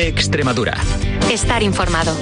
Cope Extremadura. Estar informado.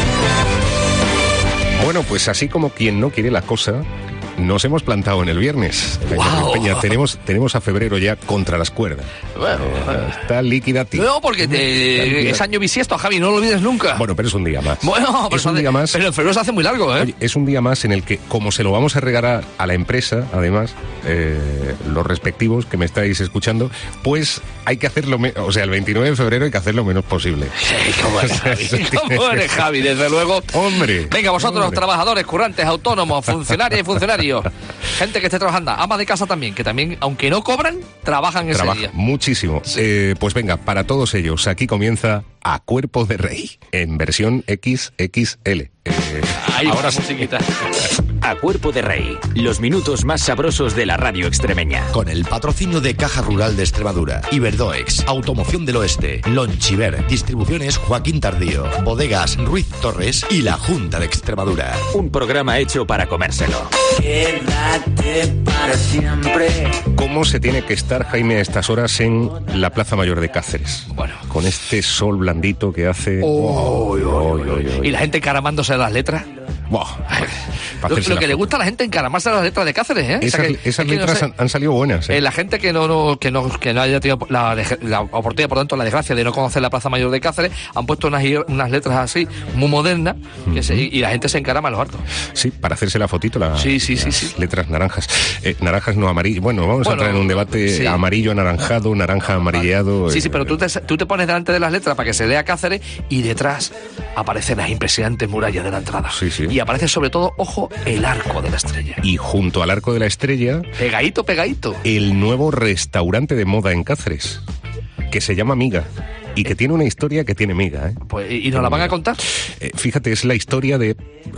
Bueno, pues así como quien no quiere la cosa, nos hemos plantado en el viernes. ¡Wow! Peña, tenemos a febrero ya contra las cuerdas. Bueno, está líquida. no, porque es año bisiesto, Javi, no lo olvides nunca. Bueno, pero es un día más. Bueno, es un día más. Pero el febrero se hace muy largo, ¿eh? Oye, es un día más en el que, como se lo vamos a regalar a la empresa, además, los respectivos que me estáis escuchando, pues hay que hacerlo, o sea, el 29 de febrero hay que hacer lo menos posible. ¿Cómo eres, Javi? ¿Cómo eres, Javi? Desde luego. Hombre. Venga, vosotros, hombre. Trabajadores, currantes, autónomos, funcionarias y funcionarios, gente que esté trabajando, ama de casa también, que también, aunque no cobran, trabajan ese día. Muchísimo. Sí. Pues venga, para todos ellos, aquí comienza A Cuerpo de Rey, en versión XXL. Ahí ahora va, sí. musiquita. A Cuerpo de Rey, los minutos más sabrosos de la radio extremeña. Con el patrocinio de Caja Rural de Extremadura, Iberdoex, Automoción del Oeste, Lonchiver, Distribuciones Joaquín Tardío, Bodegas Ruiz Torres y la Junta de Extremadura. Un programa hecho para comérselo. Quédate para siempre. ¿Cómo se tiene que estar, Jaime, a estas horas en la Plaza Mayor de Cáceres? Bueno. Con este sol blandito que hace... Y la gente encaramándose las letras. Buah, para hacerse Lo la que le foto. gusta a la gente encaramarse las letras de Cáceres, ¿eh? Esas letras han salido buenas, ¿eh? La gente que no haya tenido la oportunidad, por tanto, la desgracia de no conocer la Plaza Mayor de Cáceres, han puesto unas letras así, muy modernas, y la gente se encarama a los hartos. Sí, para hacerse la fotito, las letras naranjas. Naranjas no amarillas. Bueno, vamos a entrar en un debate amarillo anaranjado, naranja amarillado. Sí, pero tú te pones delante de las letras para que se lea Cáceres y detrás aparecen las impresionantes murallas de la entrada. Sí, sí. Y aparece sobre todo, ojo, el Arco de la Estrella. Y junto al Arco de la Estrella, Pegadito. el nuevo restaurante de moda en Cáceres, que se llama Miga. Y que tiene una historia que tiene miga, ¿eh? Pues, ¿y nos la van a contar? Fíjate, es la historia de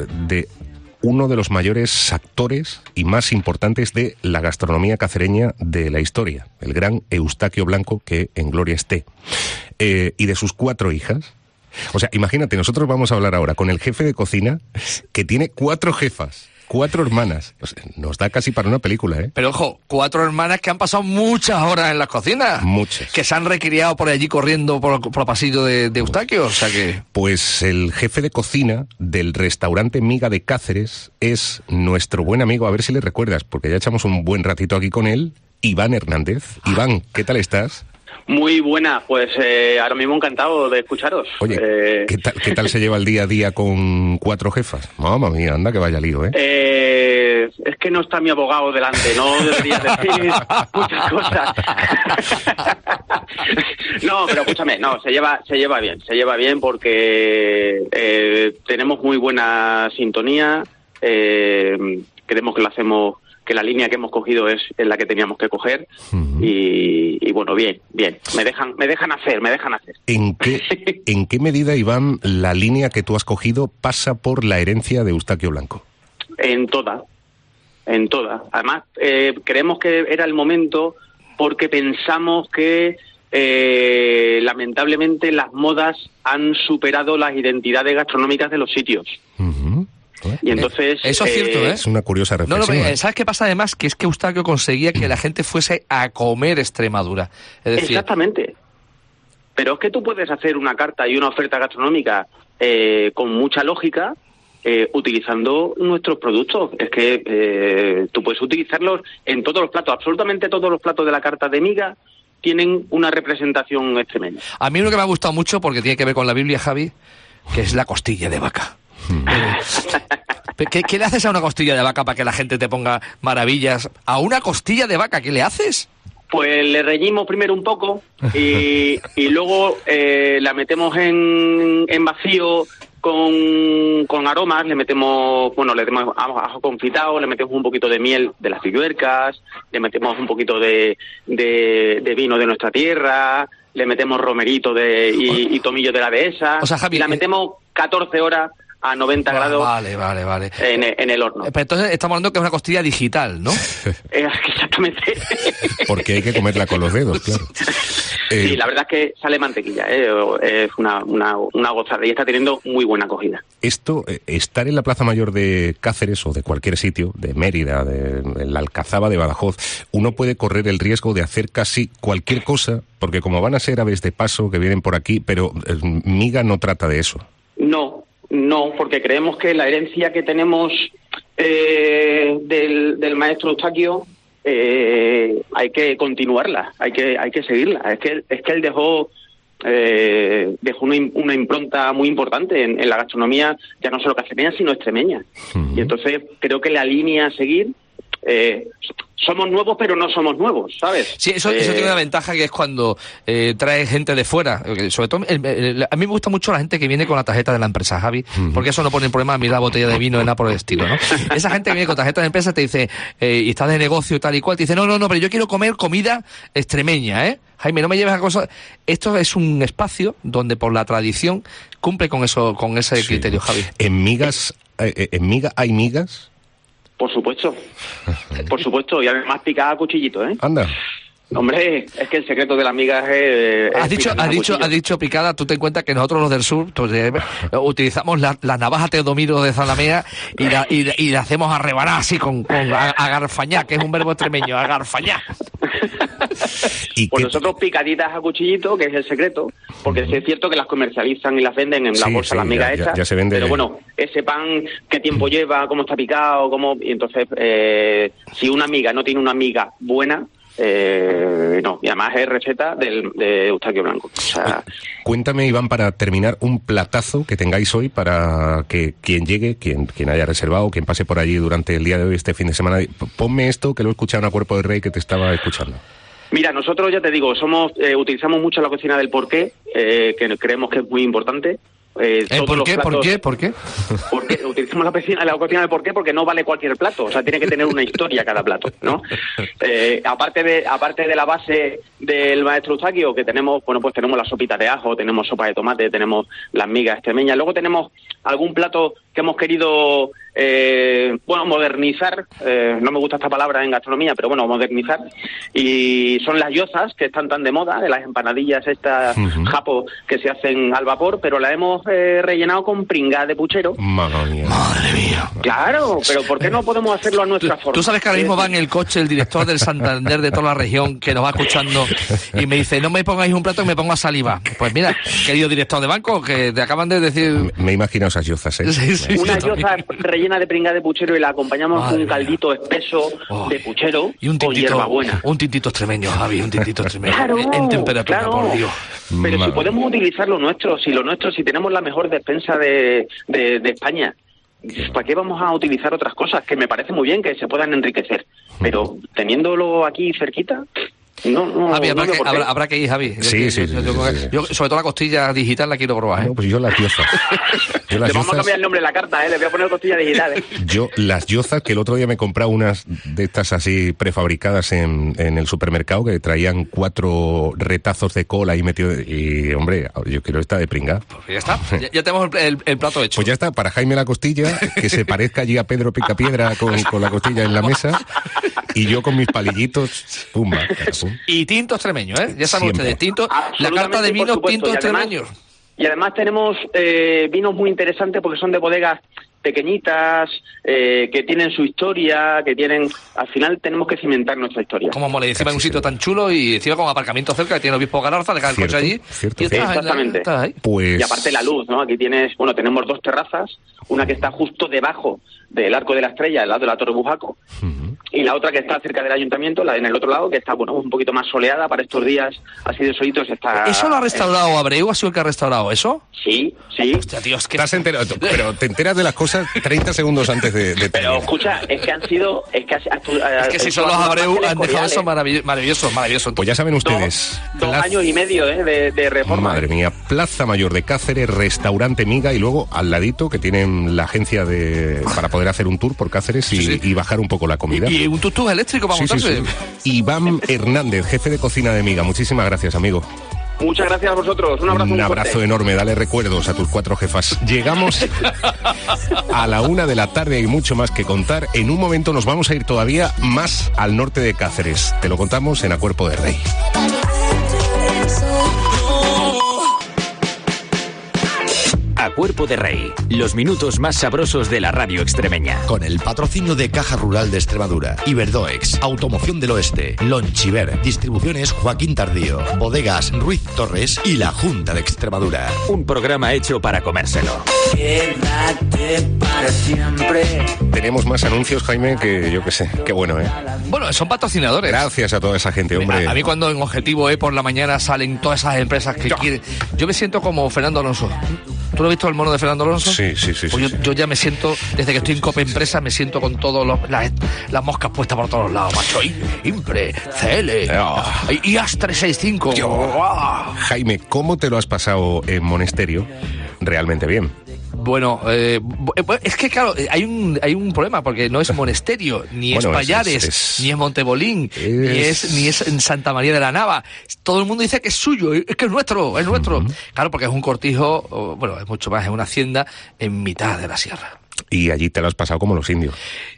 uno de los mayores actores y más importantes de la gastronomía cacereña de la historia, el gran Eustaquio Blanco, que en gloria esté, y de sus 4 hijas. O sea, imagínate, nosotros vamos a hablar ahora con el jefe de cocina, que tiene 4 jefas, 4 hermanas. O sea, nos da casi para una película, ¿eh? Pero ojo, 4 hermanas que han pasado muchas horas en las cocinas. Muchas. Que se han recriado por allí corriendo por el pasillo de Eustaquio, o sea que... Pues el jefe de cocina del restaurante Miga de Cáceres es nuestro buen amigo, a ver si le recuerdas, porque ya echamos un buen ratito aquí con él, Iván Hernández. Iván, ¿qué tal estás? Muy buena, pues ahora mismo encantado de escucharos. Oye, ¿qué tal se lleva el día a día con 4 jefas? Mamma mía, anda que vaya lío, ¿eh? Es que no está mi abogado delante, no deberías decir muchas cosas. No, pero escúchame, no, se lleva bien porque tenemos muy buena sintonía, creemos que la línea que hemos cogido es la que teníamos que coger. Y bueno, bien, me dejan hacer. ¿En qué medida, Iván, la línea que tú has cogido pasa por la herencia de Eustaquio Blanco? En toda. Además, creemos que era el momento porque pensamos que lamentablemente las modas han superado las identidades gastronómicas de los sitios. Y entonces... Eso es cierto, ¿eh? Es una curiosa reflexión. No, ¿sabes qué pasa además? Que es que Eustaquio conseguía que la gente fuese a comer Extremadura. Es decir, exactamente. Pero es que tú puedes hacer una carta y una oferta gastronómica con mucha lógica utilizando nuestros productos. Es que tú puedes utilizarlos en todos los platos. Absolutamente todos los platos de la carta de Miga tienen una representación extremeña. A mí uno que me ha gustado mucho, porque tiene que ver con la Biblia, Javi, que es la costilla de vaca. ¿Qué le haces a una costilla de vaca para que la gente te ponga maravillas? ¿A una costilla de vaca qué le haces? Pues le reñimos primero un poco y luego la metemos en vacío con aromas, le metemos ajo confitado, le metemos un poquito de miel de las filluercas, le metemos un poquito de vino de nuestra tierra, le metemos romerito y tomillo de la dehesa, o sea, Javi, y la metemos 14 horas a 90 grados vale. En el horno. Pero entonces estamos hablando que es una costilla digital, ¿no? Exactamente. Porque hay que comerla con los dedos, claro. Sí, la verdad es que sale mantequilla, es una gozada y está teniendo muy buena acogida. Esto, estar en la Plaza Mayor de Cáceres o de cualquier sitio, de Mérida, de la Alcazaba de Badajoz, uno puede correr el riesgo de hacer casi cualquier cosa, porque como van a ser aves de paso que vienen por aquí, pero Miga no trata de eso. No, porque creemos que la herencia que tenemos del maestro Eustaquio hay que continuarla, hay que seguirla. Es que él dejó una impronta muy importante en la gastronomía, ya no solo cacereña, sino extremeña. Y entonces creo que la línea a seguir... somos nuevos, pero no somos nuevos, ¿sabes? Sí, eso tiene una ventaja, que es cuando trae gente de fuera. Sobre todo, a mí me gusta mucho la gente que viene con la tarjeta de la empresa, Javi, porque eso no pone problema a mí la botella de vino, nada por el estilo, ¿no? Esa gente que viene con tarjeta de empresa te dice, y está de negocio tal y cual, te dice, no, pero yo quiero comer comida extremeña, ¿eh? Jaime, no me lleves a cosas... Esto es un espacio donde por la tradición cumple con ese criterio, Javi. ¿En Miga hay migas? Por supuesto, y además picada a cuchillito, ¿eh? Anda. Hombre, es que el secreto de las migas es Has dicho picada. Tú ten en cuenta que nosotros los del sur utilizamos la navaja Teodomiro de Zalamea y la hacemos a rebanar así con agarfañá, que es un verbo extremeño, agarfañá. Pues nosotros picaditas a cuchillito, que es el secreto, porque sí es cierto que las comercializan y las venden en la bolsa, las migas estas, ya se vende. Pero bueno, ese pan, qué tiempo lleva, cómo está picado, y entonces si una miga no tiene una miga buena, no, y además es receta de Eustaquio Blanco. O sea, cuéntame, Iván, para terminar, un platazo que tengáis hoy para que quien llegue, quien haya reservado, quien pase por allí durante el día de hoy, este fin de semana. Ponme esto, que lo he escuchado en A Cuerpo de Rey, que te estaba escuchando. Mira, nosotros, ya te digo, utilizamos mucho la cocina del porqué, que creemos que es muy importante. ¿Por qué? Porque utilizamos la cocina del porqué porque no vale cualquier plato, o sea, tiene que tener una historia cada plato, ¿no? Aparte de la base del maestro Eustaquio, que tenemos, pues tenemos la sopita de ajo, tenemos sopa de tomate, tenemos las migas extremeñas, luego tenemos algún plato que hemos querido modernizar, no me gusta esta palabra en gastronomía, pero bueno, modernizar, y son las yozas, que están tan de moda, de las empanadillas estas japo que se hacen al vapor, pero la hemos rellenado con pringá de puchero. Madre mía. Claro, pero ¿por qué no podemos hacerlo a nuestra forma? Tú sabes que ahora mismo va en el coche el director del Santander de toda la región, que nos va escuchando, y me dice, no me pongáis un plato que me ponga saliva. Pues mira, querido director de banco, que te acaban de decir... Me imagino esas yozas, ¿eh? Sí, una yoza rellena de pringá de puchero y la acompañamos con un caldito espeso de puchero y un con hierbabuena. Un tintito extremeño, Javi, un tintito extremeño. Claro, en temperatura, por Dios. Pero si podemos utilizar lo nuestro, si tenemos la mejor despensa de España, ¿para qué vamos a utilizar otras cosas? Que me parece muy bien que se puedan enriquecer, pero teniéndolo aquí cerquita... No, Javi, habrá que ir, Javi. Sí. Yo, sobre todo la costilla digital, la quiero probar, ¿eh? No, pues yo las yozas. Le vamos a cambiar el nombre de la carta, le voy a poner costilla digital, Yo las yozas, que el otro día me compré unas de estas así prefabricadas en el supermercado, que traían 4 retazos de cola ahí metidos, y hombre, yo quiero esta de pringá. Pues ya está, ya tenemos el plato hecho. Pues ya está, para Jaime la costilla, que se parezca allí a Pedro Picapiedra con la costilla en la mesa, y yo con mis palillitos, pumba, carapum. Y tinto extremeño, ¿eh? Ya saben ustedes, tinto, la carta de vinos tintos extremeños. Y además tenemos vinos muy interesantes porque son de bodegas pequeñitas, que tienen su historia, al final tenemos que cimentar nuestra historia. Como mole, encima en un sitio tan chulo y encima con aparcamiento cerca, que tiene el obispo Galarza, dejar el coche allí. Exactamente. Pues... Y aparte la luz, ¿no? Aquí tenemos 2 terrazas, una que está justo debajo del Arco de la Estrella, al lado de la Torre Bujaco, y la otra que está cerca del ayuntamiento, la en el otro lado, que está un poquito más soleada para estos días, así de solitos está... ¿Eso lo ha restaurado Abreu? ¿Ha sido el que ha restaurado eso? Sí. Hostia, tío, es que... Estás enterado, pero te enteras de las cosas 30 segundos antes de Pero escucha, es que han sido... Es que si son los Abreu han dejado eso maravilloso. Pues ya saben ustedes... 2 años y medio de reforma. Madre mía, Plaza Mayor de Cáceres, restaurante Miga, y luego al ladito que tienen la agencia para poder hacer un tour por Cáceres y bajar un poco la comida. Y un tuk-tuk eléctrico para montarse. Iván Hernández, jefe de cocina de Miga, muchísimas gracias, amigo. Muchas gracias a vosotros, un abrazo enorme, dale recuerdos a tus 4 jefas. Llegamos a la 1 de la tarde, hay mucho más que contar. En un momento nos vamos a ir todavía más al norte de Cáceres, te lo contamos en A Cuerpo de Rey. Cuerpo de Rey, los minutos más sabrosos de la radio extremeña. Con el patrocinio de Caja Rural de Extremadura, Iberdoex, Automoción del Oeste, Lonchiver, Distribuciones Joaquín Tardío, Bodegas Ruiz Torres y la Junta de Extremadura. Un programa hecho para comérselo. Quédate para siempre. Tenemos más anuncios, Jaime, que yo qué sé. Qué bueno, ¿eh? Bueno, son patrocinadores. Gracias a toda esa gente, hombre. A mí cuando en Objetivo por la mañana salen todas esas empresas que quieren... Yo me siento como Fernando Alonso. ¿Tú lo has visto el mono de Fernando Alonso? Sí. Pues yo ya me siento, desde que estoy en Copa Empresa, me siento con todas las moscas puestas por todos lados, macho. Impre, CL, IAS 365. Jaime, ¿cómo te lo has pasado en Monesterio? Realmente bien. Bueno, es que claro, hay un problema, porque no es Monesterio, ni es Pallares, ni es Montebolín, ni es en Santa María de la Nava. Todo el mundo dice que es suyo, es que es nuestro. Claro, porque es un cortijo, bueno, es mucho más, es una hacienda en mitad de la sierra. Y allí te lo has pasado como los indios.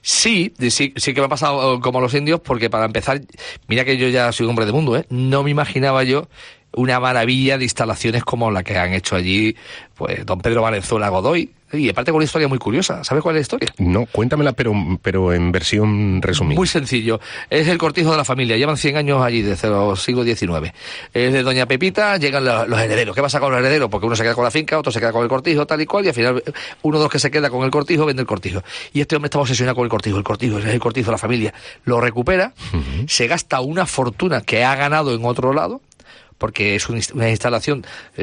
Sí que me ha pasado como los indios, porque para empezar, mira que yo ya soy hombre de mundo, no me imaginaba yo una maravilla de instalaciones como la que han hecho allí, pues don Pedro Valenzuela Godoy, y aparte con una historia muy curiosa. ¿Sabes cuál es la historia? No, cuéntamela, pero en versión resumida. Muy sencillo. Es el cortijo de la familia. Llevan 100 años allí, desde el siglo XIX. Es de doña Pepita, llegan los herederos. ¿Qué pasa con los herederos? Porque uno se queda con la finca, otro se queda con el cortijo, tal y cual, y al final uno de los que se queda con el cortijo vende el cortijo. Y este hombre estaba obsesionado con el cortijo. El cortijo es el cortijo de la familia. Lo recupera, se gasta una fortuna que ha ganado en otro lado, porque es una instalación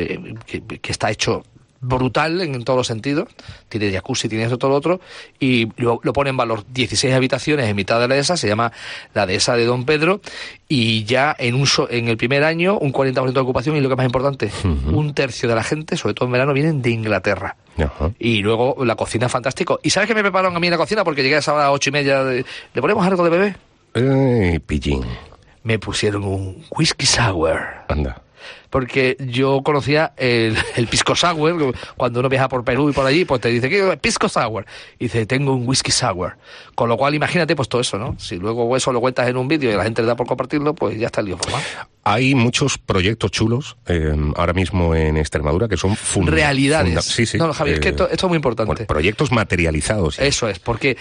que está hecho brutal en todos los sentidos, tiene jacuzzi, tiene eso, todo lo otro, y lo pone en valor 16 habitaciones en mitad de la dehesa, se llama la dehesa de Don Pedro, y ya en el primer año un 40% de ocupación, y lo que es más importante, un tercio de la gente, sobre todo en verano, vienen de Inglaterra. Y luego la cocina es fantástico. ¿Y sabes qué me prepararon a mí en la cocina? Porque llegué a esa hora 8:30, ¿le ponemos algo de bebé? Pillín. Me pusieron un whisky sour. Anda. Porque yo conocía el pisco sour, cuando uno viaja por Perú y por allí, pues te dice, ¿qué pisco sour? Y dice, tengo un whisky sour. Con lo cual, imagínate, pues todo eso, ¿no? Si luego eso lo cuentas en un vídeo y la gente le da por compartirlo, pues ya está el lío formado. Hay muchos proyectos chulos ahora mismo en Extremadura que son realidades. Sí. No, Javier, es que esto es muy importante. Bueno, proyectos materializados. ¿Sí? Eso es, porque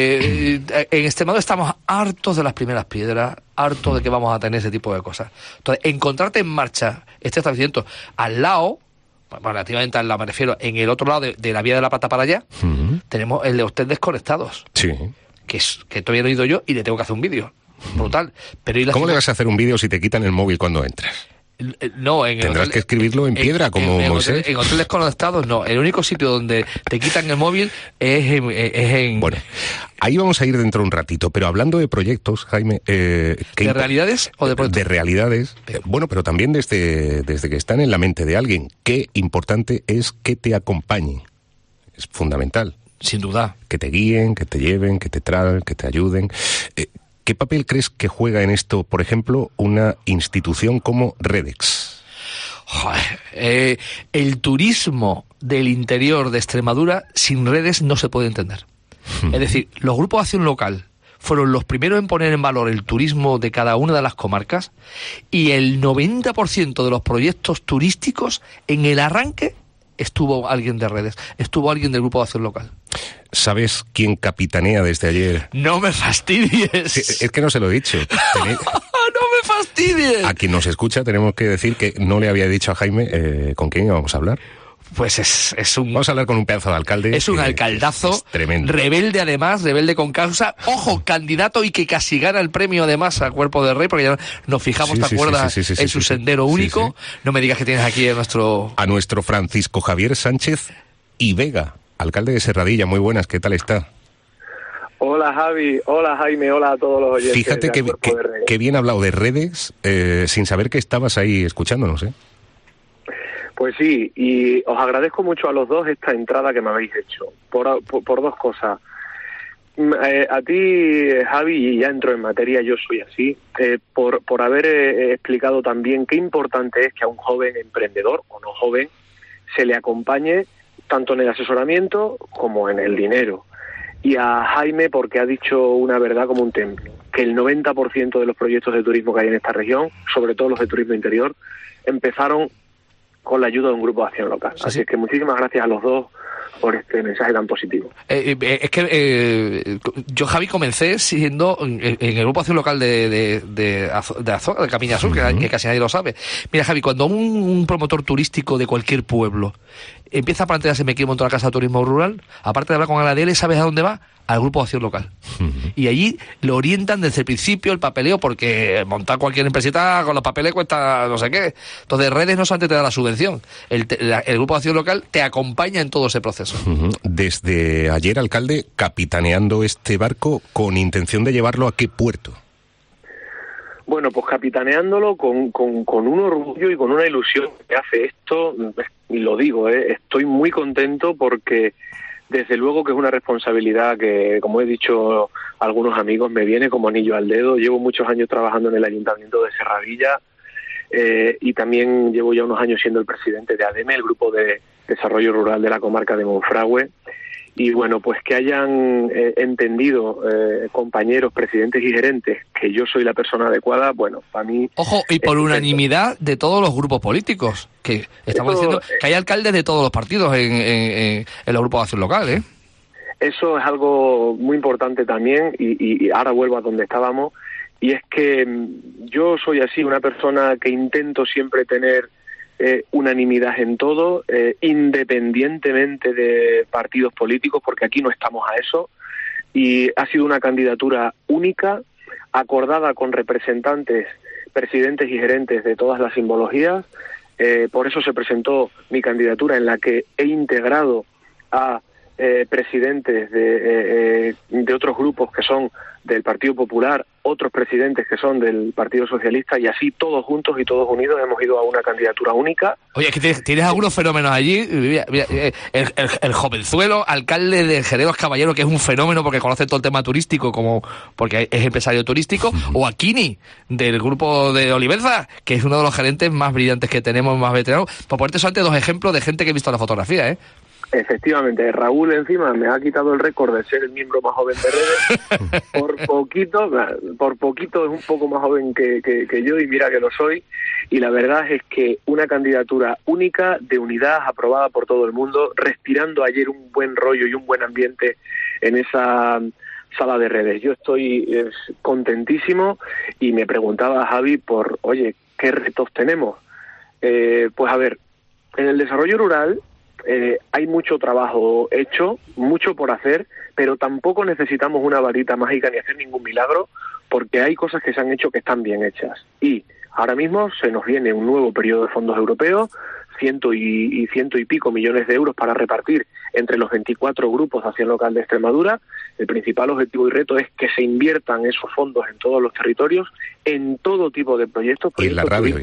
en Extremadura estamos hartos de las primeras piedras, hartos de que vamos a tener ese tipo de cosas. Entonces, encontrarte en marcha este establecimiento al lado, relativamente al lado me refiero, en el otro lado de la Vía de la Plata para allá, tenemos el de Hotel Desconectados. Sí. Que todavía no he ido yo y le tengo que hacer un vídeo. Brutal. Pero ¿Cómo le vas a hacer un vídeo si te quitan el móvil cuando entras? No, tendrás que escribirlo en piedra como Moisés. En hoteles conectados no. El único sitio donde te quitan el móvil es en... Bueno, ahí vamos a ir dentro de un ratito, pero hablando de proyectos, Jaime... ¿De realidades o de proyectos? De realidades. Bueno, pero también desde que están en la mente de alguien. Qué importante es que te acompañen. Es fundamental. Sin duda. Que te guíen, que te lleven, que te traigan, que te ayuden. ¿Qué papel crees que juega en esto, por ejemplo, una institución como Redex? Joder, el turismo del interior de Extremadura sin Redex no se puede entender. Es decir, los grupos de acción local fueron los primeros en poner en valor el turismo de cada una de las comarcas, y el 90% de los proyectos turísticos en el arranque estuvo alguien de Redex, estuvo alguien del grupo de acción local. ¿Sabes quién capitanea desde ayer? ¡No me fastidies! Sí, es que no se lo he dicho. ¡No me fastidies! A quien nos escucha tenemos que decir que no le había dicho a Jaime con quién íbamos a hablar. Pues es un... Vamos a hablar con un pedazo de alcalde. Es un alcaldazo. Es tremendo. Rebelde además, rebelde con causa. Ojo, candidato, y que casi gana el premio además a Cuerpo de Rey, porque ya nos fijamos, ¿te acuerdas? En su sendero único. No me digas que tienes aquí a nuestro Francisco Javier Sánchez y Vega, alcalde de Serradilla. Muy buenas, ¿qué tal está? Hola Javi, hola Jaime, hola a todos los oyentes. Fíjate que bien hablado de redes, sin saber que estabas ahí escuchándonos, ¿eh? Pues sí, y os agradezco mucho a los dos esta entrada que me habéis hecho, por dos cosas. A ti, Javi, y ya entro en materia, yo soy así, por haber explicado también qué importante es que a un joven emprendedor, o no joven, se le acompañe tanto en el asesoramiento como en el dinero. Y a Jaime porque ha dicho una verdad como un templo, que el 90% de los proyectos de turismo que hay en esta región, sobre todo los de turismo interior, empezaron con la ayuda de un grupo de acción local. Sí, Así sí. es que muchísimas gracias a los dos por este mensaje tan positivo. Es que yo, Javi, comencé siendo en el grupo de acción local de Azor, de Campiña Sur, que casi nadie lo sabe. Mira, Javi, cuando un promotor turístico de cualquier pueblo empieza a plantearse, me quiero montar una casa de turismo rural, aparte de hablar con el ADL, ¿sabes a dónde va? Al grupo de acción local. Y allí lo orientan desde el principio el papeleo, porque montar cualquier empresita con los papeles cuesta no sé qué. Entonces, redes no solamente te da la subvención, el grupo de acción local te acompaña en todo ese proceso. Desde ayer, alcalde, capitaneando este barco con intención de llevarlo ¿a qué puerto? Bueno, pues capitaneándolo con un orgullo y con una ilusión que hace esto, y lo digo, estoy muy contento porque desde luego que es una responsabilidad que, como he dicho a algunos amigos, me viene como anillo al dedo. Llevo muchos años trabajando en el Ayuntamiento de Serradilla y también llevo ya unos años siendo el presidente de ADEME, el Grupo de Desarrollo Rural de la comarca de Monfragüe. Y bueno, pues que hayan entendido compañeros, presidentes y gerentes que yo soy la persona adecuada, bueno, para mí... Ojo, y por unanimidad de todos los grupos políticos, que estamos diciendo que hay alcaldes de todos los partidos en los grupos de acción local, ¿eh? Eso es algo muy importante también, y ahora vuelvo a donde estábamos, y es que yo soy así, una persona que intento siempre tener unanimidad en todo, independientemente de partidos políticos, porque aquí no estamos a eso, y ha sido una candidatura única, acordada con representantes, presidentes y gerentes de todas las simbologías. Por eso se presentó mi candidatura, en la que he integrado a presidentes de otros grupos que son del Partido Popular, otros presidentes que son del Partido Socialista, y así todos juntos y todos unidos hemos ido a una candidatura única. Oye, es que tienes algunos fenómenos allí. Mira, el jovenzuelo, alcalde de Jerez Los Caballeros, que es un fenómeno porque conoce todo el tema turístico, como porque es empresario turístico, o Aquini, del grupo de Olivenza, que es uno de los gerentes más brillantes que tenemos, más veteranos. Por ponerte solamente dos ejemplos de gente que he visto en la fotografía, ¿eh? Efectivamente, Raúl encima me ha quitado el récord de ser el miembro más joven de redes. Por poquito es un poco más joven que yo, y mira que lo soy. Y la verdad es que una candidatura única, de unidad, aprobada por todo el mundo, respirando ayer un buen rollo y un buen ambiente en esa sala de redes. Yo estoy contentísimo, y me preguntaba Javi por, oye, ¿qué retos tenemos? Pues a ver, en el desarrollo rural hay mucho trabajo hecho, mucho por hacer, pero tampoco necesitamos una varita mágica ni hacer ningún milagro, porque hay cosas que se han hecho que están bien hechas. Y ahora mismo se nos viene un nuevo periodo de fondos europeos, ciento y pico millones de euros para repartir entre los 24 grupos de acción local de Extremadura. El principal objetivo y reto es que se inviertan esos fondos en todos los territorios, en todo tipo de proyectos. Y en la radio,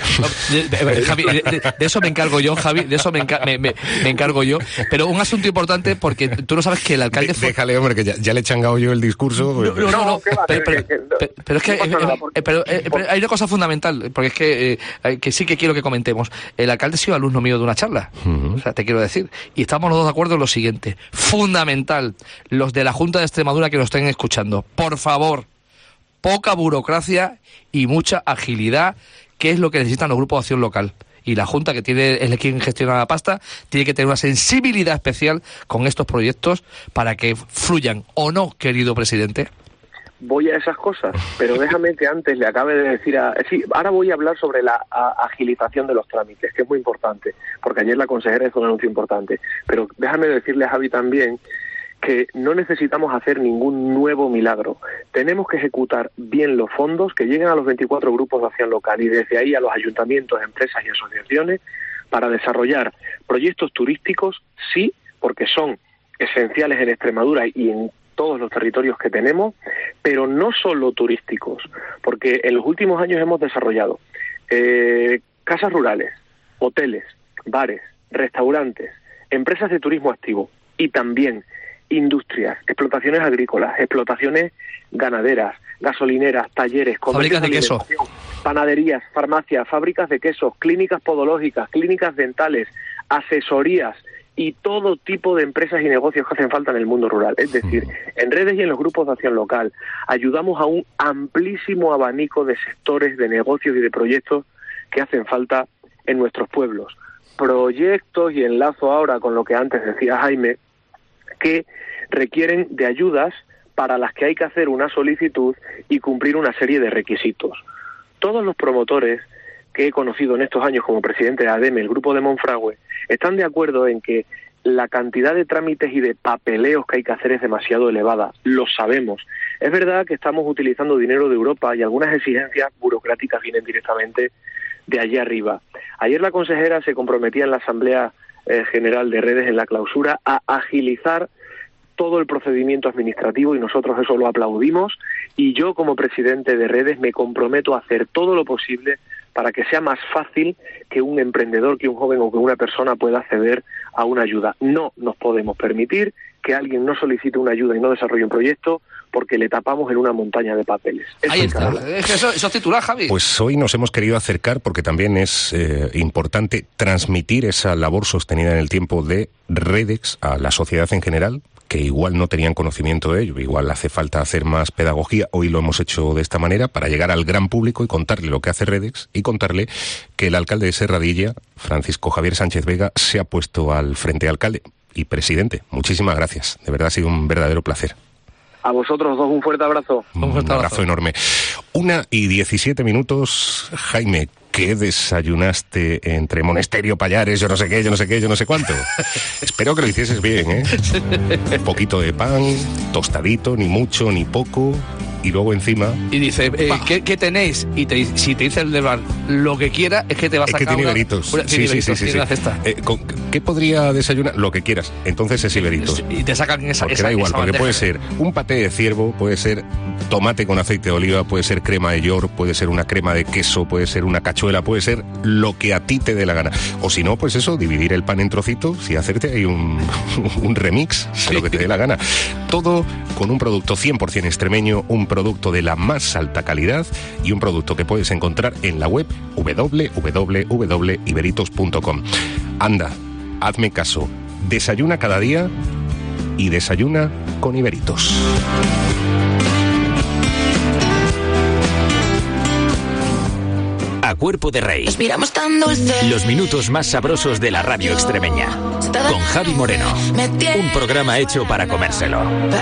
Javi, de eso me encargo yo, Javi, de eso me encargo yo. Pero un asunto importante, porque tú no sabes que el alcalde... Déjale, hombre, que ya le he changado yo el discurso. No, pero es que pero hay una cosa fundamental, porque es que sí que quiero que comentemos. El alcalde ha sido alumno mío de una charla, o sea, te quiero decir, y estamos los dos de acuerdo en lo siguiente: fundamental, los de la Junta de Extremadura que nos estén escuchando, por favor, poca burocracia y mucha agilidad, que es lo que necesitan los grupos de acción local. Y la Junta, que es quien gestiona la pasta, tiene que tener una sensibilidad especial con estos proyectos para que fluyan, ¿o no, querido presidente? Voy a esas cosas, pero déjame que antes le acabe de decir sí, ahora voy a hablar sobre la agilización de los trámites, que es muy importante, porque ayer la consejera hizo un anuncio importante, pero déjame decirle a Javi también que no necesitamos hacer ningún nuevo milagro. Tenemos que ejecutar bien los fondos, que lleguen a los 24 grupos de acción local y desde ahí a los ayuntamientos, empresas y asociaciones, para desarrollar proyectos turísticos, sí, porque son esenciales en Extremadura y en todos los territorios que tenemos, pero no solo turísticos, porque en los últimos años hemos desarrollado casas rurales, hoteles, bares, restaurantes, empresas de turismo activo y también industrias, explotaciones agrícolas, explotaciones ganaderas, gasolineras, talleres, fábricas de queso, panaderías, farmacias, fábricas de quesos, clínicas podológicas, clínicas dentales, asesorías y todo tipo de empresas y negocios que hacen falta en el mundo rural. Es decir, en redes y en los grupos de acción local ayudamos a un amplísimo abanico de sectores, de negocios y de proyectos que hacen falta en nuestros pueblos. proyectos, y enlazo ahora con lo que antes decía Jaime, que requieren de ayudas para las que hay que hacer una solicitud y cumplir una serie de requisitos. Todos los promotores que he conocido en estos años como presidente de ADEME, el grupo de Monfragüe, están de acuerdo en que la cantidad de trámites y de papeleos que hay que hacer es demasiado elevada, lo sabemos. Es verdad que estamos utilizando dinero de Europa y algunas exigencias burocráticas vienen directamente de allí arriba. Ayer la consejera se comprometía en la Asamblea General de Redes, en la clausura, a agilizar todo el procedimiento administrativo, y nosotros eso lo aplaudimos, y yo como presidente de Redes me comprometo a hacer todo lo posible para que sea más fácil que un emprendedor, que un joven o que una persona pueda acceder a una ayuda. No nos podemos permitir que alguien no solicite una ayuda y no desarrolle un proyecto porque le tapamos en una montaña de papeles. Ahí está. Eso es titular, Javi. Pues hoy nos hemos querido acercar, porque también es importante transmitir esa labor sostenida en el tiempo de Redex a la sociedad en general, que igual no tenían conocimiento de ello, igual hace falta hacer más pedagogía. Hoy lo hemos hecho de esta manera para llegar al gran público y contarle lo que hace Redex, y contarle que el alcalde de Serradilla, Francisco Javier Sánchez Vega, se ha puesto al frente. Alcalde y presidente, muchísimas gracias. De verdad ha sido un verdadero placer. A vosotros dos un fuerte abrazo. Un abrazo enorme. 1:17. Jaime, ¿qué desayunaste entre Monesterio, Pallares, yo no sé qué, yo no sé cuánto? Espero que lo hicieses bien, ¿eh? Un poquito de pan, tostadito, ni mucho ni poco, y luego encima... Y dice, ¿qué tenéis? Y si te dice el de bar lo que quiera, es que te va a sacar tiene iberitos. Sí. Una cesta. ¿Qué podría desayunar? Lo que quieras. Entonces es iberitos. Y te sacan esa... Porque da igual, porque puede ser un paté de ciervo, puede ser tomate con aceite de oliva, puede ser crema de york, puede ser una crema de queso, puede ser una cachuela, puede ser lo que a ti te dé la gana. O si no, pues eso, dividir el pan en trocitos y hacerte ahí un remix de lo que te dé la gana. Todo con un producto 100% extremeño, un producto de la más alta calidad, y un producto que puedes encontrar en la web www.iberitos.com. Anda, hazme caso, desayuna cada día y desayuna con Iberitos. A Cuerpo de Rey. Respiramos tan dulce. Los minutos más sabrosos de la radio extremeña. Con Javi Moreno. Un programa hecho para comérselo.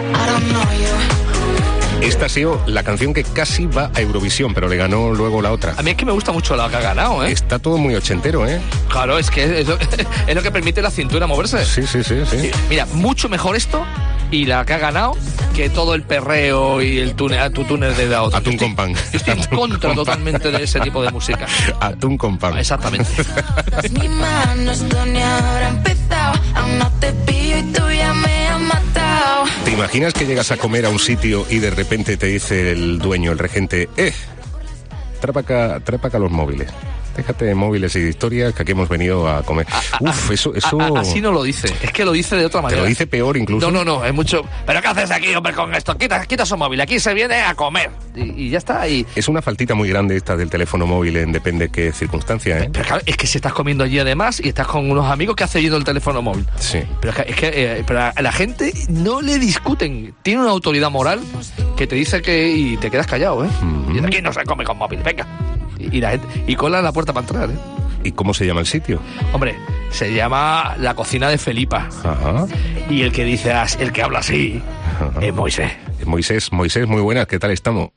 Esta ha sido la canción que casi va a Eurovisión, pero le ganó luego la otra. A mí es que me gusta mucho la que ha ganado, ¿eh? Está todo muy ochentero, ¿eh? Claro, es que es lo que permite la cintura moverse. Sí. Mira, mucho mejor esto y la que ha ganado que todo el perreo y el tu túnel de la otra. Atún con pan. Yo estoy en contra totalmente de ese tipo de música. Atún con pan. Exactamente. Mi mano esto ni habrá empezado. Aún no te pillo y tú ya me has matado. ¿Te imaginas que llegas a comer a un sitio y de repente te dice el dueño, el regente, trae para acá los móviles? Déjate de móviles y de historias, que aquí hemos venido a comer. Eso... Así no lo dice, es que lo dice de otra manera. Te lo dice peor incluso. No, es mucho... ¿Pero qué haces aquí, hombre, con esto? Quita su móvil, aquí se viene a comer. Y ya está. Es una faltita muy grande esta del teléfono móvil en depende qué circunstancia, ¿eh? Pero claro, es que si estás comiendo allí además y estás con unos amigos que has cedido el teléfono móvil. Sí. Pero pero a la gente no le discuten. Tiene una autoridad moral que te dice que... Y te quedas callado, ¿eh? Y aquí no se come con móvil, venga. Y la gente, y cola en la puerta para entrar, ¿eh? ¿Y cómo se llama el sitio? Hombre, se llama La Cocina de Felipa. Ajá. Y el que dice, el que habla así, es Moisés. Moisés, muy buenas, ¿qué tal estamos?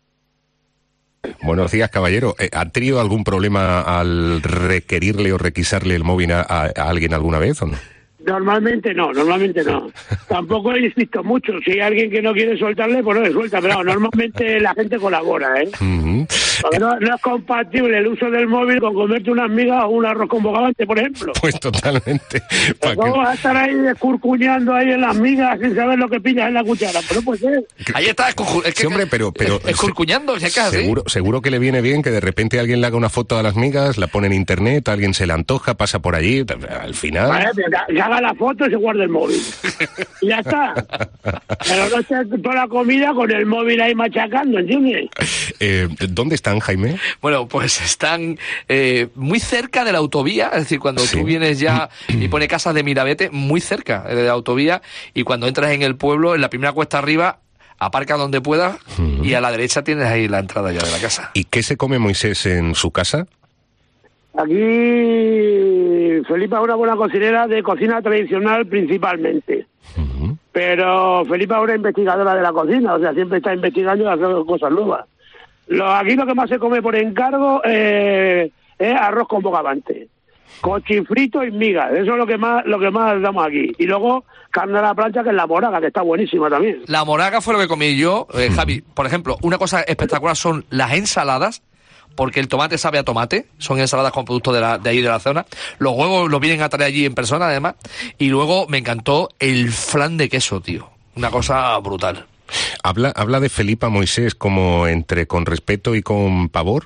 Buenos días, caballero. ¿Han tenido algún problema al requerirle o requisarle el móvil a alguien alguna vez o no? Normalmente no. Tampoco insisto mucho. Si hay alguien que no quiere soltarle, pues no le suelta. Pero normalmente la gente colabora, ¿eh? Uh-huh. No es compatible el uso del móvil con comerte unas migas o un arroz con bogavante, por ejemplo. Pues totalmente. ¿Cómo vas a estar ahí escurcuñando ahí en las migas sin saber lo que pillas en la cuchara? Pero pues ahí está, sí, hombre, pero escurcuñando, si acaso. Seguro que le viene bien que de repente alguien le haga una foto a las migas, la pone en internet, a alguien se le antoja, pasa por allí, al final... Vale, que haga la foto y se guarde el móvil. Y ya está. Pero no esté toda la comida con el móvil ahí machacando, ¿entiendes? ¿Dónde están, Jaime? Bueno, pues están muy cerca de la autovía, es decir, cuando tú vienes ya y pone Casas de Mirabete, muy cerca de la autovía, y cuando entras en el pueblo, en la primera cuesta arriba, aparca donde puedas y a la derecha tienes ahí la entrada ya de la casa. ¿Y qué se come Moisés en su casa? Aquí Felipa es una buena cocinera de cocina tradicional principalmente. Pero Felipa es una investigadora de la cocina, o sea, siempre está investigando y haciendo cosas nuevas. Aquí lo que más se come por encargo es arroz con bogavante, con chifrito y migas. Eso es lo que más damos aquí. Y luego carne a la plancha, que es la moraga, que está buenísima también. La moraga fue lo que comí yo, Javi. Por ejemplo, una cosa espectacular son las ensaladas, porque el tomate sabe a tomate, son ensaladas con productos de ahí de la zona. Los huevos los vienen a traer allí en persona, además. Y luego me encantó el flan de queso, tío. Una cosa brutal. ¿Habla de Felipa, Moisés, como entre con respeto y con pavor?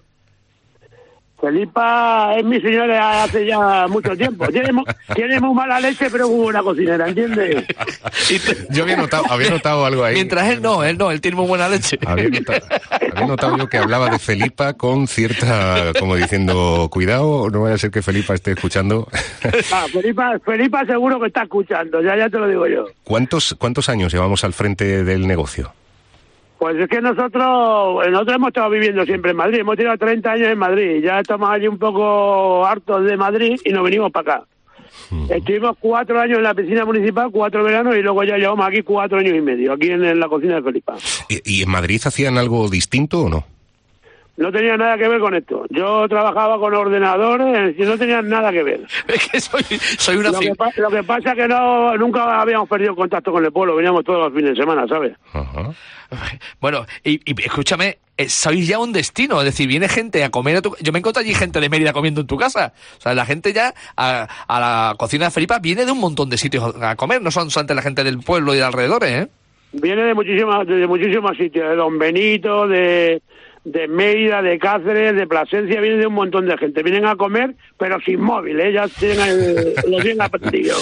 Felipa es mi señora hace ya mucho tiempo. Tiene muy mala leche, pero es muy buena cocinera, ¿entiendes? Yo había notado algo ahí. Mientras él tiene muy buena leche. Había notado yo que hablaba de Felipa con cierta, como diciendo, cuidado, no vaya a ser que Felipa esté escuchando. Felipa seguro que está escuchando, ya te lo digo yo. ¿Cuántos años llevamos al frente del negocio? Pues es que nosotros hemos estado viviendo siempre en Madrid, hemos tenido 30 años en Madrid, ya estamos allí un poco hartos de Madrid y nos venimos para acá. Estuvimos 4 años en la piscina municipal, 4 veranos, y luego ya llevamos aquí 4 años y medio, aquí en la cocina de Felipa. ¿Y en Madrid hacían algo distinto o no? No tenía nada que ver con esto. Yo trabajaba con ordenadores y no tenía nada que ver. Es que soy una... Lo que pasa es que nunca habíamos perdido contacto con el pueblo, veníamos todos los fines de semana, ¿sabes? Ajá. Bueno, y escúchame, sois ya un destino, es decir, viene gente a comer a tu... Yo me encuentro allí gente de Mérida comiendo en tu casa. O sea, la gente ya a la cocina de Felipa viene de un montón de sitios a comer, no son solamente la gente del pueblo y de alrededores, ¿eh? Viene de muchísimos sitios, de Don Benito, de Mérida, de Cáceres, de Plasencia, vienen de un montón de gente. Vienen a comer, pero sin móvil, ya lo tienen aprendido.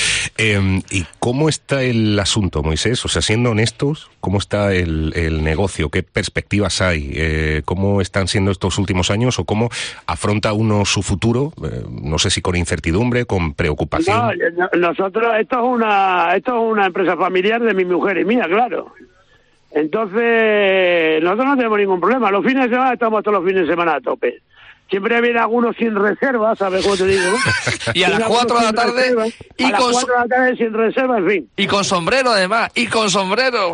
¿Y cómo está el asunto, Moisés? O sea, siendo honestos, ¿cómo está el negocio? ¿Qué perspectivas hay? ¿Cómo están siendo estos últimos años? ¿O cómo afronta uno su futuro? No sé si con incertidumbre, con preocupación. No, nosotros, esto es una empresa familiar de mi mujer y mía, claro. Entonces, nosotros no tenemos ningún problema. Los fines de semana estamos todos los fines de semana a tope. Siempre viene algunos sin reserva, ¿sabes cómo te digo? Y a las 4 de la tarde... A las 4 de la tarde sin reserva, en fin. Y con sombrero, además. Y con sombrero.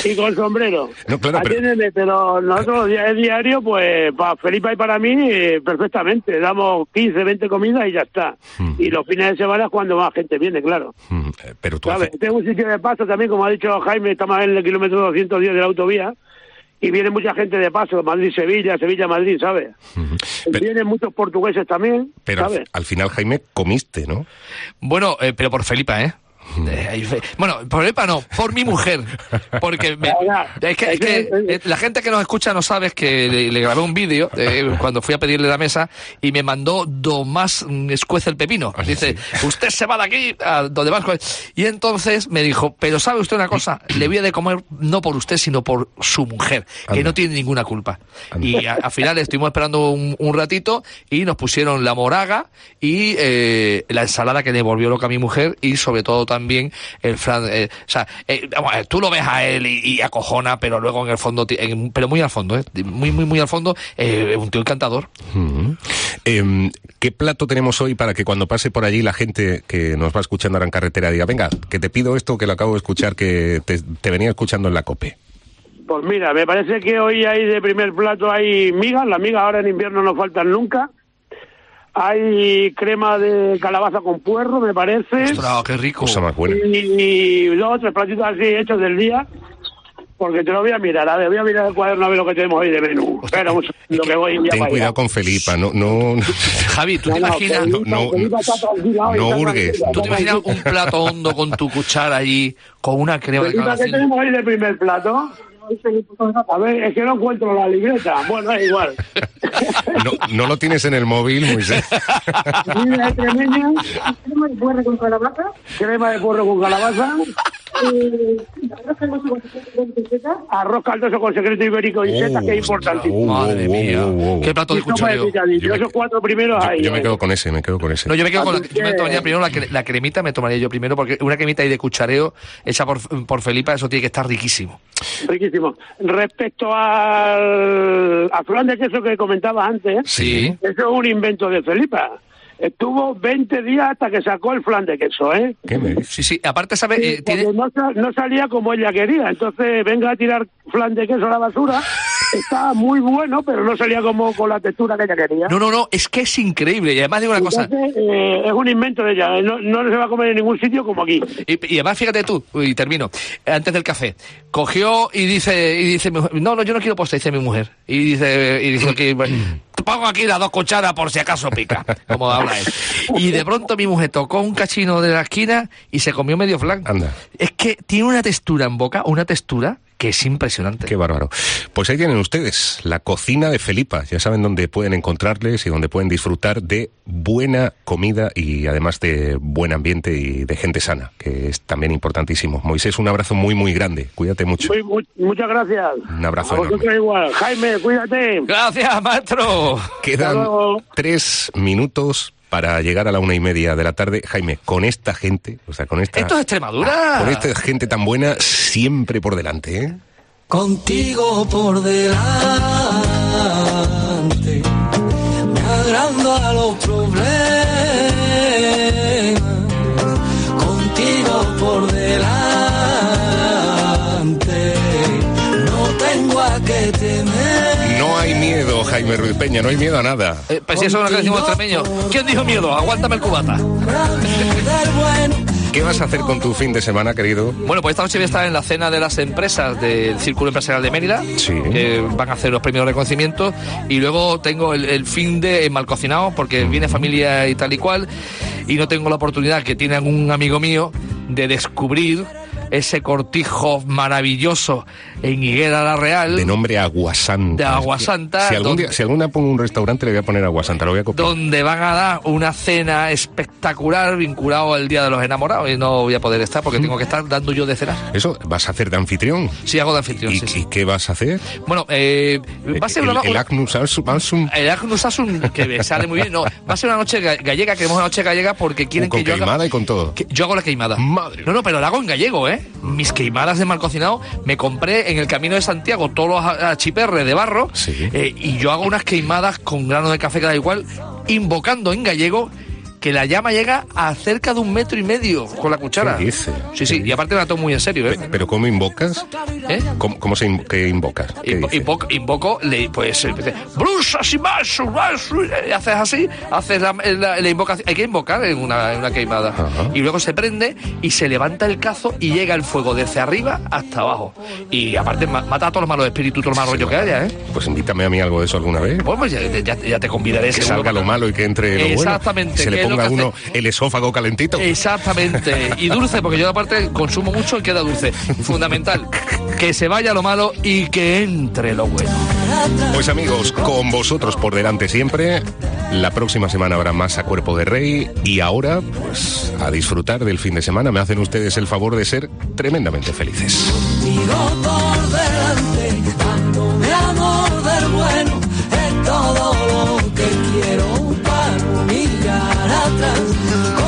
No, claro, pero nosotros el diario, pues, para Felipa y para mí, perfectamente. Damos 15, 20 comidas y ya está. Y los fines de semana es cuando más gente viene, claro. Pero tú ¿sabes? Tengo un sitio de paso también, como ha dicho Jaime, estamos en el kilómetro 210 de la autovía. Y viene mucha gente de paso, Madrid-Sevilla, Sevilla-Madrid, ¿sabes? Vienen muchos portugueses también, pero ¿sabes? Al final, Jaime, comiste, ¿no? Bueno, pero por Felipa, ¿eh? Bueno, por Felipa no, por mi mujer. Porque es que la gente que nos escucha no sabe que le grabé un vídeo cuando fui a pedirle la mesa y me mandó Domás escuece el pepino. Dice, usted se va de aquí a donde va. Y entonces me dijo, pero ¿sabe usted una cosa? Le voy a de comer no por usted, sino por su mujer, que no tiene ninguna culpa. Y al final estuvimos esperando un ratito y nos pusieron la moraga y la ensalada que le volvió loca a mi mujer y sobre todo también el flan, tú lo ves a él y acojona, pero luego en el fondo, pero muy al fondo, muy al fondo, un tío encantador. ¿Qué plato tenemos hoy para que cuando pase por allí la gente que nos va escuchando ahora en carretera diga, venga, que te pido esto que lo acabo de escuchar, que te venía escuchando en la COPE? Pues mira, me parece que hoy hay de primer plato hay migas, las migas ahora en invierno no faltan nunca. Hay crema de calabaza con puerro, me parece. ¡Ostras, qué rico! Cosa más buena. Y 2 o 3 platitos así hechos del día, porque te lo voy a mirar. A ver, voy a mirar el cuaderno a ver lo que tenemos hoy de menú. Espera, lo que voy Ten cuidado allá con Felipa, no... Javi, ¿tú te imaginas? No hurgues. ¿Tú te imaginas un plato hondo con tu cuchara allí, con una crema de calabaza? ¿Qué tenemos hoy de primer plato? A ver, es que no encuentro la libreta. Bueno, es igual. No lo tienes en el móvil, Moisés. Crema de puerro con calabaza. Crema de puerro con calabaza. Arroz caldoso con secreto ibérico y setas, que es importantísimo. Madre mía. ¿Qué plato de cuchareo? Esos 4 primeros ahí. Yo me quedo con ese, No, yo me quedo con yo me tomaría primero la cremita, me tomaría yo primero, porque una cremita ahí de cuchareo hecha por Felipa, eso tiene que estar riquísimo. Riquísimo. Respecto al flan de queso que comentaba antes, sí, eso es un invento de Felipa. Estuvo 20 días hasta que sacó el flan de queso, ¿eh? ¿Qué me dices? Sí, sí, aparte, ¿sabes? Sí, porque no salía como ella quería, entonces venga a tirar flan de queso a la basura. Está muy bueno, pero no salía como con la textura que ella quería. No, es que es increíble. Y además digo una cosa. Es un invento de ella, no se va a comer en ningún sitio como aquí. Y además, fíjate tú, y termino, antes del café, cogió y dice no, yo no quiero postre, dice mi mujer. Y dice que te pongo aquí las 2 cucharas por si acaso pica, como habla él. Y de pronto mi mujer tocó un cachino de la esquina y se comió medio flan. Anda. Es que tiene una textura en boca, una textura que es impresionante. Qué bárbaro. Pues ahí tienen ustedes la cocina de Felipa. Ya saben dónde pueden encontrarles y dónde pueden disfrutar de buena comida y además de buen ambiente y de gente sana, que es también importantísimo. Moisés, un abrazo muy, muy grande. Cuídate mucho. Muchas gracias. Un abrazo a vosotros enorme. igual. Jaime, cuídate. Gracias, maestro. Quedan 3 minutos para llegar a la 1:30 de la tarde. Jaime, con esta gente, o sea, con esta... Esto es Extremadura. Con esta gente tan buena, siempre por delante, ¿eh? Contigo por delante, me agrando a los problemas. Contigo por delante, no tengo a qué temer. No hay miedo, Jaime Ruiz Peña, no hay miedo a nada. Pues si eso es lo que decimos extremeños. ¿Quién dijo miedo? Aguántame el cubata. ¿Qué vas a hacer con tu fin de semana, querido? Bueno, pues esta noche voy a estar en la cena de las empresas del Círculo Empresarial de Mérida, sí, que van a hacer los premios de reconocimiento, y luego tengo el fin de mal cocinado, porque viene familia y tal y cual, y no tengo la oportunidad que tiene algún amigo mío de descubrir ese cortijo maravilloso en Higuera la Real. De nombre Aguasanta. De Aguasanta. Si algún día pongo un restaurante, le voy a poner Aguasanta, lo voy a copiar. Donde van a dar una cena espectacular vinculado al Día de los Enamorados, y no voy a poder estar porque tengo que estar dando yo de cenar. ¿Eso? ¿Vas a hacer de anfitrión? Sí, hago de anfitrión, ¿Y, sí. ¿Y qué vas a hacer? Bueno, va a ser el Agnus Asum. El Agnus Asum, que me sale muy bien. No, va a ser una noche gallega, queremos una noche gallega porque quieren que yo haga... Con queimada y con todo. Yo hago la queimada. Madre. No, pero la hago en gallego, ¿eh? Mis queimadas de mal cocinado, me compré en el Camino de Santiago todos los achiperres de barro, sí. Y yo hago unas queimadas con grano de café cada igual, invocando en gallego que la llama llega a cerca de 1,5 metros con la cuchara. ¿Qué dice? Sí, y aparte me la tomo muy en serio, ¿eh? ¿Pero cómo invocas? ¿Eh? ¿Qué invocas? Invoco, brusas y más, haces así, haces la invocación. Hay que invocar en una queimada. Ajá. Y luego se prende y se levanta el cazo y llega el fuego desde arriba hasta abajo. Y aparte mata a todos los malos espíritus, todo el mal rollo que haya, ¿eh? Pues invítame a mí algo de eso alguna vez. Bueno, pues ya te convidaré. Que salga lo malo y que entre lo bueno. Exactamente. Se le ponga a uno el esófago calentito. Exactamente. Y dulce, porque yo aparte consumo mucho y queda dulce. Fundamental. Que se vaya lo malo y que entre lo bueno. Pues amigos, con vosotros por delante siempre. La próxima semana habrá más A Cuerpo de Rey. Y ahora, pues, a disfrutar del fin de semana. Me hacen ustedes el favor de ser tremendamente felices. Contigo por delante, dándome amor del bueno, es todo lo que quiero para humillar atrás.